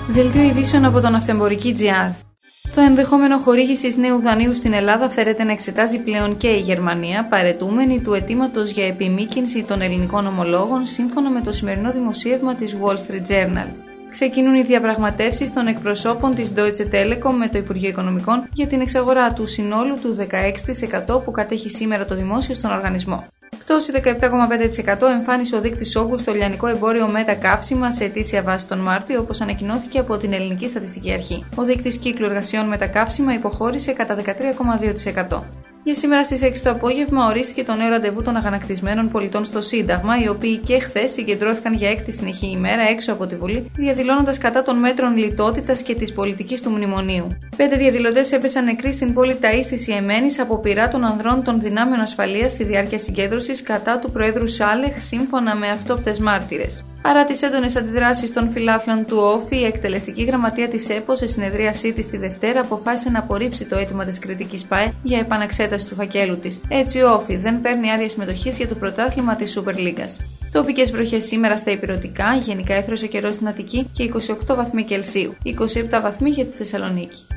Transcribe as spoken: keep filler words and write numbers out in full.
Δελτίο ειδήσεων από τον Ναυτεμπορική τζι αρ. Το ενδεχόμενο χορήγησης νέου δανείου στην Ελλάδα φέρεται να εξετάζει πλέον και η Γερμανία, παραιτούμενη του αιτήματος για επιμήκυνση των ελληνικών ομολόγων, σύμφωνα με το σημερινό δημοσίευμα της Wall Street Journal. Ξεκινούν οι διαπραγματεύσεις των εκπροσώπων της Deutsche Telekom με το Υπουργείο Οικονομικών για την εξαγορά του συνόλου του δεκαέξι τοις εκατό που κατέχει σήμερα το δημόσιο στον οργανισμό. Πτώση δεκαεπτά κόμμα πέντε τοις εκατό εμφάνισε ο δείκτης όγκου στο λιανικό εμπόριο με τα καύσιμα σε ετήσια βάση τον Μάρτιο, όπως ανακοινώθηκε από την Ελληνική Στατιστική Αρχή. Ο δείκτης κύκλου εργασιών με τα καύσιμα υποχώρησε κατά δεκατρία κόμμα δύο τοις εκατό. Για σήμερα στις έξι το απόγευμα ορίστηκε το νέο ραντεβού των αγανακτισμένων πολιτών στο Σύνταγμα, οι οποίοι και χθες συγκεντρώθηκαν για έκτη συνεχή ημέρα έξω από τη Βουλή, διαδηλώνοντας κατά των μέτρων λιτότητας και της πολιτικής του μνημονίου. Πέντε διαδηλωτές έπεσαν νεκροί στην πόλη Ταΐς της Ιεμένης από πυρά των ανδρών των δυνάμεων ασφαλείας στη διάρκεια συγκέντρωσης κατά του Προέδρου Σάλεχ, σύμφωνα με αυτόπτες μάρτυρες. Παρά τις έντονες αντιδράσεις των φιλάθλων του Όφη, η εκτελεστική γραμματεία της ΕΠΟ σε συνεδρίασή της τη Δευτέρα αποφάσισε να απορρίψει το αίτημα της κριτικής ΠΑΕ για επαναξέταση του φακέλου της. Έτσι, ο Όφη δεν παίρνει άδεια συμμετοχής για το πρωτάθλημα της Super League. Τοπικές βροχές σήμερα στα Ηπειρωτικά, γενικά έθρωσε καιρό στην Αττική και είκοσι οκτώ βαθμοί Κελσίου, είκοσι επτά βαθμοί για τη Θεσσαλονίκη.